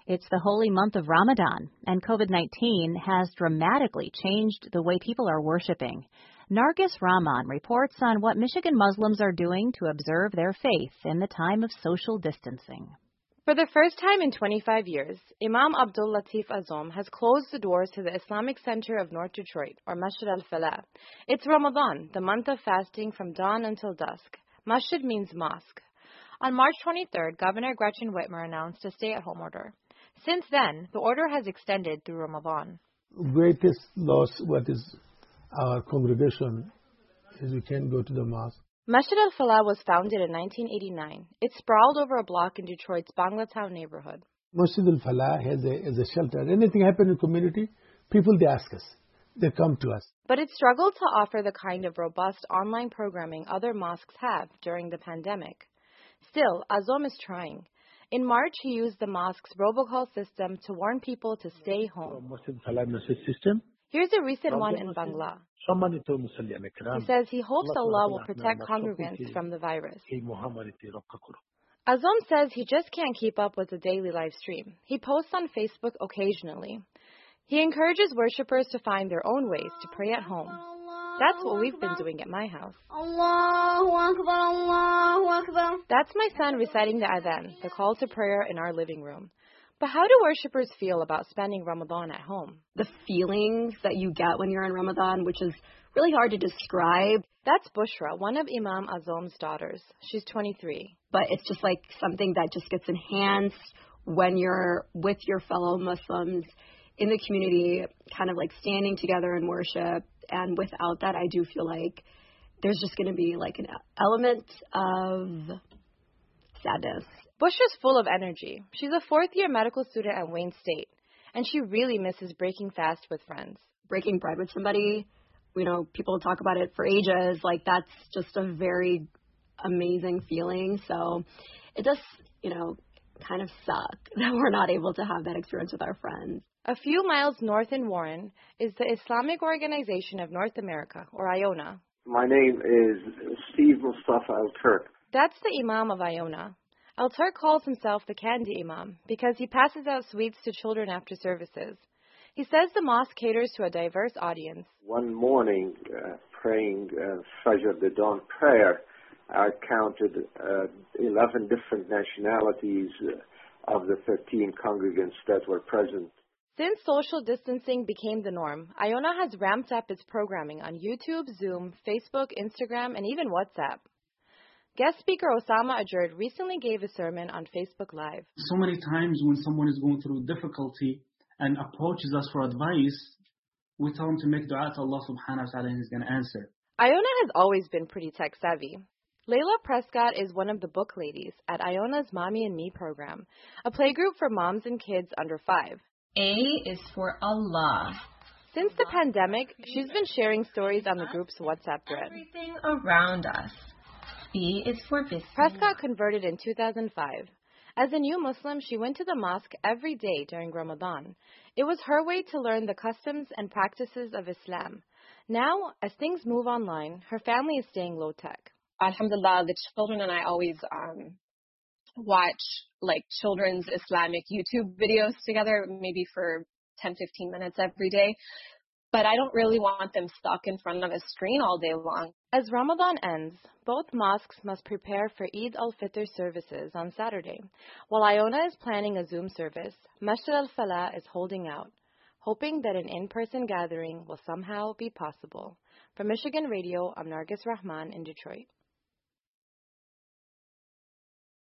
It's the holy month of Ramadan, and COVID-19 has dramatically changed the way people are worshiping. Nargis Rahman reports on what Michigan Muslims are doing to observe their faith in the time of social distancing. For the first time in 25 years, Imam Abdul Latif Azom has closed the doors to the Islamic Center of North Detroit, or Masjid al-Falah. It's Ramadan, the month of fasting from dawn until dusk. Masjid means mosque. On March 23rd, Governor Gretchen Whitmer announced a stay-at-home order. Since then, the order has extended through Ramadan. Greatest loss, what is our congregation, is we can't go to the mosque. Masjid al-Falah was founded in 1989. It sprawled over a block in Detroit's Banglatown neighborhood. Masjid al-Falah has a shelter. Anything happen in the community, people, they ask us. They come to us. But it struggled to offer the kind of robust online programming other mosques have during the pandemic. Still, Azom is trying. In March, he used the mosque's robocall system to warn people to stay home. Here's a recent one in Bangla. He says he hopes Allah will protect congregants from the virus. Azom says he just can't keep up with the daily live stream. He posts on Facebook occasionally. He encourages worshippers to find their own ways to pray at home. That's what we've been doing at my house. Allahu Akbar, Allahu Akbar. That's my son reciting the adhan, the call to prayer in our living room. But how do worshippers feel about spending Ramadan at home? The feelings that you get when you're in Ramadan, which is really hard to describe. That's Bushra, one of Imam Azom's daughters. She's 23. But it's just like something that just gets enhanced when you're with your fellow Muslims in the community, kind of like standing together in worship. And without that, I do feel like there's just going to be like an element of sadness. Bushra's full of energy. She's a fourth-year medical student at Wayne State, and she really misses breaking fast with friends. Breaking bread with somebody, you know, people talk about it for ages. Like, that's just a very amazing feeling. So it does, you know, kind of suck that we're not able to have that experience with our friends. A few miles north in Warren is the Islamic Organization of North America, or IONA. My name is Steve Mustafa Al-Turk. That's the Imam of IONA. Al-Turk calls himself the Candy Imam because he passes out sweets to children after services. He says the mosque caters to a diverse audience. One morning, praying Fajr, the dawn prayer, I counted 11 different nationalities of the 13 congregants that were present. Since social distancing became the norm, IONA has ramped up its programming on YouTube, Zoom, Facebook, Instagram, and even WhatsApp. Guest speaker Osama Ajerd recently gave a sermon on Facebook Live. So many times when someone is going through difficulty and approaches us for advice, we tell them to make dua to Allah subhanahu wa ta'ala and He's going to answer. IONA has always been pretty tech savvy. Layla Prescott is one of the book ladies at IONA's Mommy and Me program, a playgroup for moms and kids under 5. A is for Allah. Since the pandemic, she's been sharing stories on the group's WhatsApp thread. Everything around us. B is for Bismillah. Prescott converted in 2005. As a new Muslim, she went to the mosque every day during Ramadan. It was her way to learn the customs and practices of Islam. Now, as things move online, her family is staying low-tech. Alhamdulillah, the children and I always watch like children's Islamic YouTube videos together, maybe for 10-15 minutes every day. But I don't really want them stuck in front of a screen all day long. As Ramadan ends, both mosques must prepare for Eid al-Fitr services on Saturday. While IONA is planning a Zoom service, Masjid al-Falah is holding out, hoping that an in-person gathering will somehow be possible. For Michigan Radio, I'm Nargis Rahman in Detroit.